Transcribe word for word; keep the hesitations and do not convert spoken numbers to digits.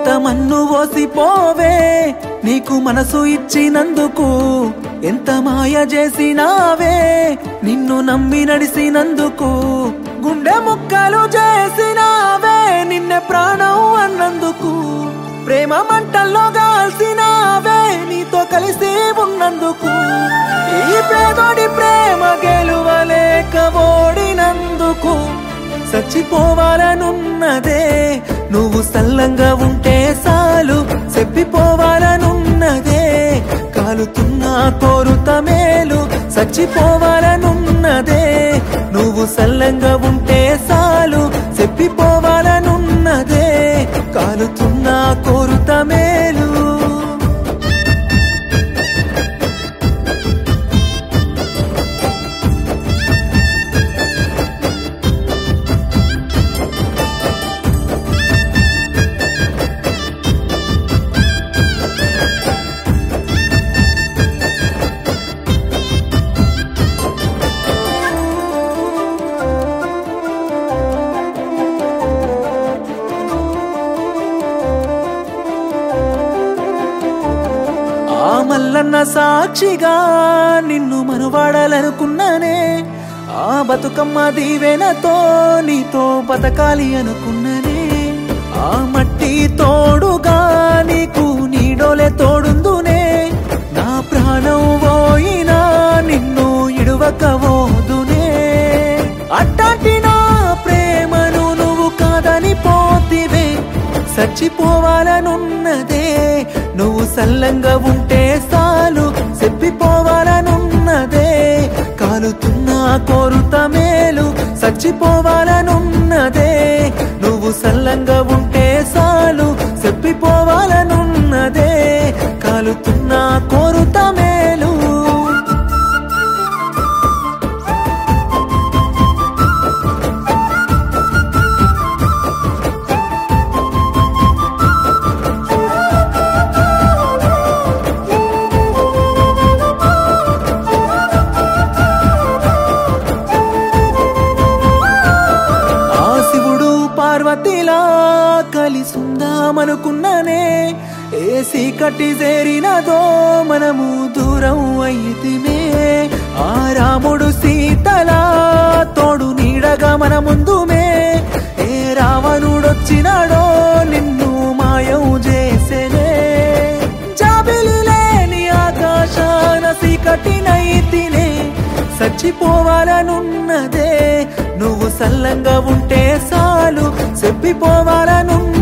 ఎంత మన్ను పోసిపోవే నీకు మనసు ఇచ్చినందుకు, ఎంత మాయ చేసినావే నిన్ను నమ్మి నడిసినందుకు, గుండె ముక్కలు చేసినావే నిన్నే ప్రాణం అన్నందుకు, ప్రేమ మంటల్లో గాల్సినావే నీతో కలిసి ఉన్నందుకు, ఈ పేదోడి ప్రేమ గెలువలేక ఓడినందుకు, చచ్చిపోవాలనున్నదే నువ్వు సల్లంగా ఉంటే చాలు, చెప్పిపోవాలనున్నదే కాలుతున్నా కోరుత మేలు, చచ్చిపోవాలనున్నదే నువ్వు సల్లంగా ఉంటే చాలు, చెప్పిపోవాలనున్నదే కాలుతున్నా కోరుత మేలు. ఆ మల్లన్న సాక్షిగా నిన్ను మనవాడాలనుకున్నానే, ఆ బతుకమ్మ దీవెనతో నీతో బతకాలి అనుకున్ననే, ఆ మట్టి తోడుగా నీకు నీడోలే తోడుందునే, నా ప్రాణం పోయినా నిన్ను ఇడువకవోదునే, అట్టాటి నా ప్రేమను నువ్వు కాదని పోతివే, చచ్చిపోవాలనున్నదే నువ్వు సల్లంగా ఉంటే చాలు, చెప్పిపోవాలనున్నదే కాలుతున్నా కోరుత మేలు, చచ్చిపోవాలనున్నదే నువ్వు సల్లంగా ఉంటే చాలు, చెప్పిపోవాలనున్నదే కాలుతున్నా కోరుత మేలు. పార్వతిలా కలిసుందామనుకున్నానే, ఏ సీకటి చేరినదో మనము దూరం అయితిమే, ఆ రాముడు సీతలా తోడు నీడగా మన ముందుమే, ఏ రావణుడొచ్చినాడో నిన్ను మాయం చేసేనే, జాబిలి లేని ఆకాశాన సీకటినైతినే, చచ్చిపోవాలనున్నదే నువ్వు సల్లంగా ఉంటే చాలు, చెప్పిపోవాలనున్నదే